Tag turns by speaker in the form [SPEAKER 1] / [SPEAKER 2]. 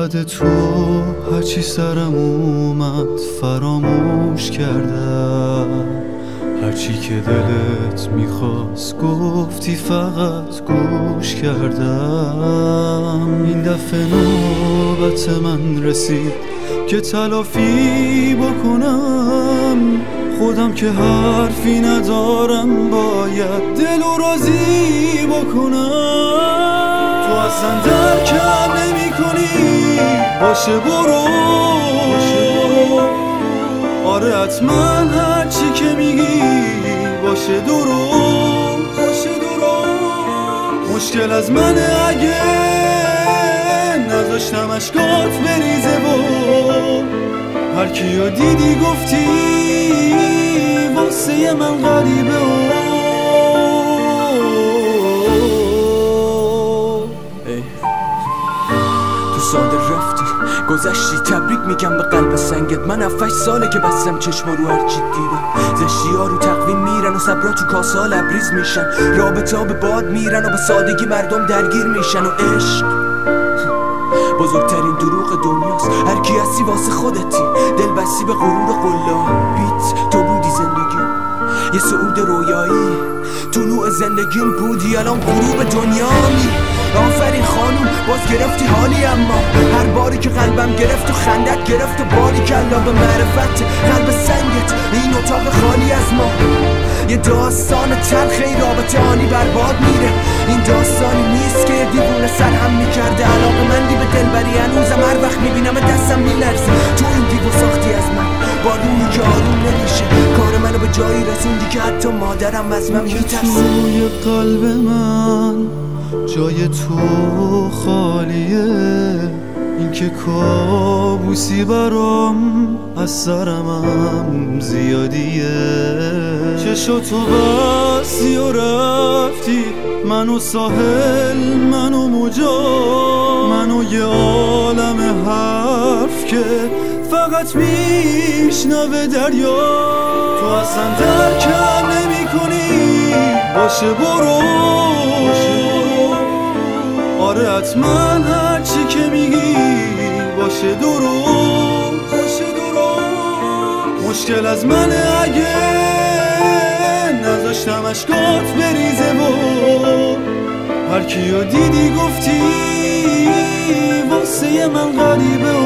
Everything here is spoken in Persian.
[SPEAKER 1] یاد تو هرچی سرم اومد فراموش کردم، هرچی که دلت میخواست گفتی فقط گوش کردم. این دفعه نوبت من رسید که تلافی بکنم، خودم که حرفی ندارم باید دلو راضی بکنم. تو اصلا درکم نمی کنی، باشه برو آره حتما هرچی که میگی باشه درست. مشکل از منه اگه نذاشتم اشکات بریزه و هر کیو دیدی گفتی واسه من غریبه
[SPEAKER 2] تو ساده رفتی گذشتی، تبریک میگم به قلب سنگت. من 7 ساله که بستم چشما رو هرچی دیدم. زشتی ها رو تقویم میرن و صبرا تو کاسا لبریز میشن، رابطه ها به باد میرن و به سادگی مردم درگیر میشن. و عشق بزرگترین دروغ دنیاست، هر کی هستی واسه خودتی، دل بستی به غرور قلابیت. تو بودی زندگی یه صعود رویایی، طلوع زندگیم بودی الان غروب دنیایی. آفرین خانوم باز گرفتی حالی، اما هر باری که قلبم گرفت و خندت گرفت و باری کلا به معرفت قلب سنگت این اتاق خالی از ما. یه داستان تلخ این رابطه آنی برباد میره، این داستانی نیست که دیوونه سر هم میکرده. علاقه مندی به دلبری هنوزم هر وقت میبینم دستم میلرزه. تو این دیو ساختی از من با روحی که آروم نمیشه، کار منو به جایی رسوندی که حتی مادرم از من میترسه.
[SPEAKER 1] توی قلب من جای تو خالیه، این که کابوسی برام از سرمم زیادیه. چشاتو بستی و رفتی، منو ساحل منو موجا، منو یه عالم حرف که فقط میشنوه دریا. تو اصلا درکم نمی کنی، باشه برو آره حتما هرچی که میگی باشه درست. مشکل از منه اگه نذاشتم اشکات بریزه و هر کیو دیدی گفتی واسه من غریبه